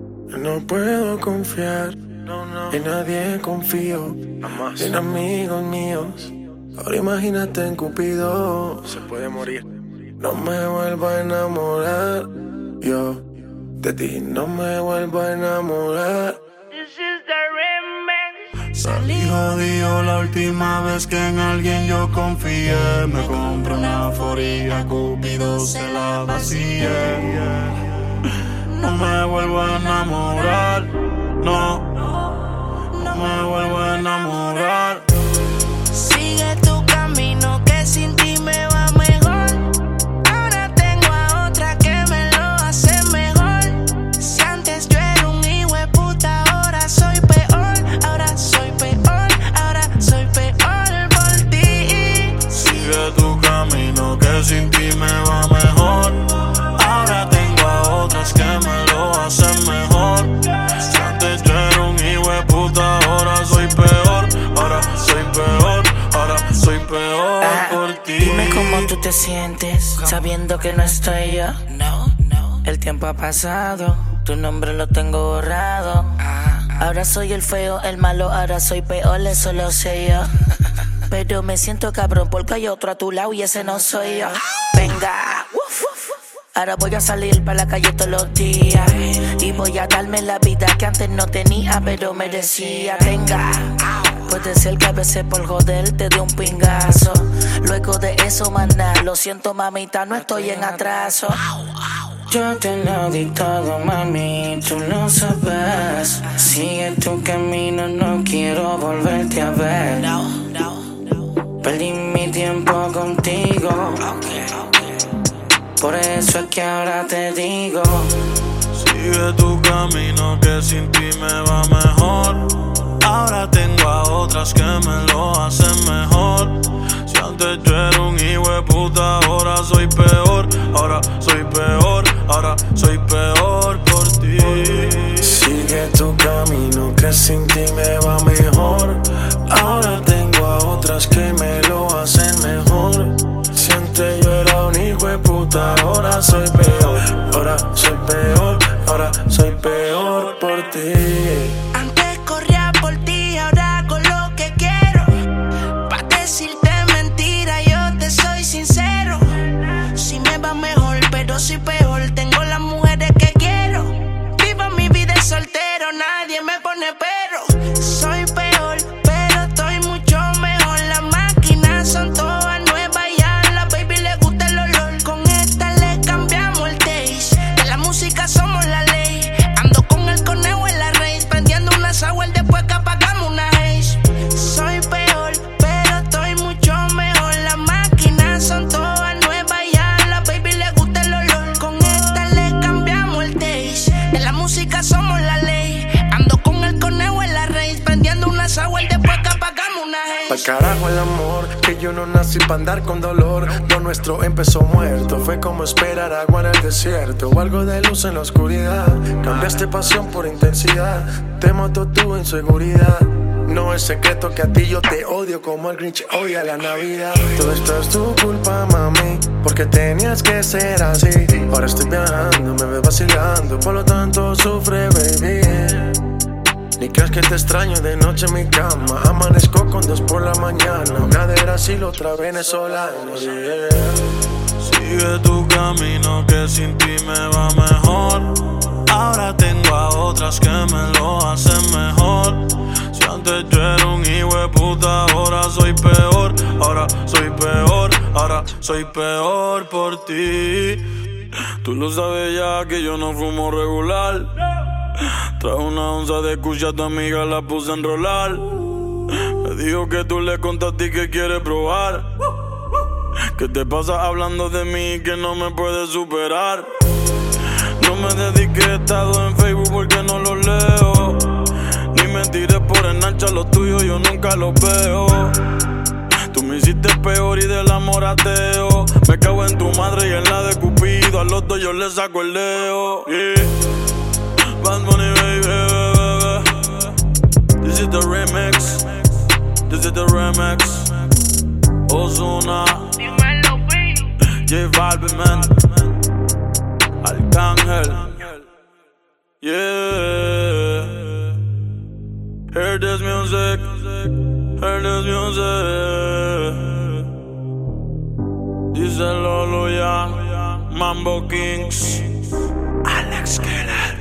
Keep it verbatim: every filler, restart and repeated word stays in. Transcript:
No puedo confiar, no, no. En nadie confío, jamás. En amigos míos. Ahora imagínate en Cupido, se puede morir. No me vuelvo a enamorar, yo de ti no me vuelvo a enamorar. This is the remix. Salí jodido la última vez que en alguien yo confié. Me compré una euforia, Cupido se la vacié. No me vuelvo a enamorar, no, no me vuelvo a enamorar. Sigue tu camino que sin ti me va mejor. Ahora tengo a otra que me lo hace mejor. Si antes yo era un hijo de puta, ahora soy peor. Ahora soy peor, ahora soy peor por ti. Sigue tu camino que sin ti me va mejor. Ahora tengo a otras que me lo hacen mejor. Si antes yo era un hijo de puta, ahora soy peor. Ahora soy peor, ahora soy peor ah, por ti. Dime cómo tú te sientes sabiendo que no estoy yo. No, no. El tiempo ha pasado, tu nombre lo tengo borrado. Ah, ah. Ahora soy el feo, el malo, ahora soy peor, eso lo sé yo. Pero me siento cabrón porque hay otro a tu lado y ese no soy yo. Venga, uf, uf. Ahora voy a salir para la calle todos los días y voy a darme la vida que antes no tenía, pero merecía. Venga, puede ser que a veces por joder te dé un pingazo. Luego de eso, maná, lo siento, mamita, no estoy en atraso. Yo te lo di todo, mami, tú lo sabes. Sigue tu camino, no quiero volverte a ver. Perdí mi tiempo contigo. Por eso es que ahora te digo: sigue tu camino que sin ti me va mejor. Ahora tengo a otras que me lo hacen mejor. Si antes yo era un hijo de puta, ahora soy peor. Ahora soy peor, ahora soy peor por ti. Sigue tu camino que sin ti me va mejor. Ahora tengo a otras que me lo hacen mejor. Si antes yo era un hijo de puta, ahora soy peor. Ahora soy peor, ahora soy peor por ti. Antes corría por ti, ahora hago lo que quiero. Pa' decirte mentira, yo te soy sincero. Si me va mejor, pero si peor, tengo las mujeres que quiero. Vivo mi vida de soltero, nadie me pone pero. Soy peor, pero estoy mucho mejor. Las máquinas son todas nuevas y a la baby le gusta el olor. Con esta le cambiamos el taste. De la música somos la ley. Ando con el conejo en la raíz, prendiendo una sour después que apagamos una haze. Soy peor, pero estoy mucho mejor. Las máquinas son todas nuevas y a la baby le gusta el olor. Con esta le cambiamos el taste. De la música somos la ley. Ando con el conejo en la raíz, prendiendo una sour después que apagamos una haze. Pa'l carajo el amor, que yo no nací pa' andar con dolor. Lo nuestro empezó muerto, fue como esperar agua en el desierto o algo de luz en la oscuridad. Cambiaste pasión por intensidad, te mató tu inseguridad. No es secreto que a ti yo te odio como el Grinch odia la Navidad. Todo esto es tu culpa, mami, porque tenías que ser así. Ahora estoy viajando, me ves vacilando, por lo tanto sufre, baby. Ni creas que te extraño de noche en mi cama. Amanezco con dos por la mañana. Cadera y la otra venezolana, yeah. Sigue tu camino que sin ti me va mejor. Ahora tengo a otras que me lo hacen mejor. Si antes yo era un hijo de puta, ahora soy peor. Ahora soy peor, ahora soy peor por ti. Tú lo sabes ya que yo no fumo regular. Traje una onza de cucha a tu amiga, la puse a enrolar. Me dijo que tú le contaste y que quieres probar. Que te pasas hablando de mí y que no me puedes superar. No me dediques, he estado en Facebook porque no lo leo. Ni me tires por enancha, los tuyos yo nunca los veo. Tú me hiciste peor y del amor ateo. Me cago en tu madre y en la de Cupido. A los dos yo le saco el dedo, yeah. Bad Bunny, baby, baby. This is the remix. This is the remix. Ozuna, J Balvin, man. Arcángel, yeah. Hear this music, hear this music. Dice Lolo ya, Mambo Kings, Alex Killer.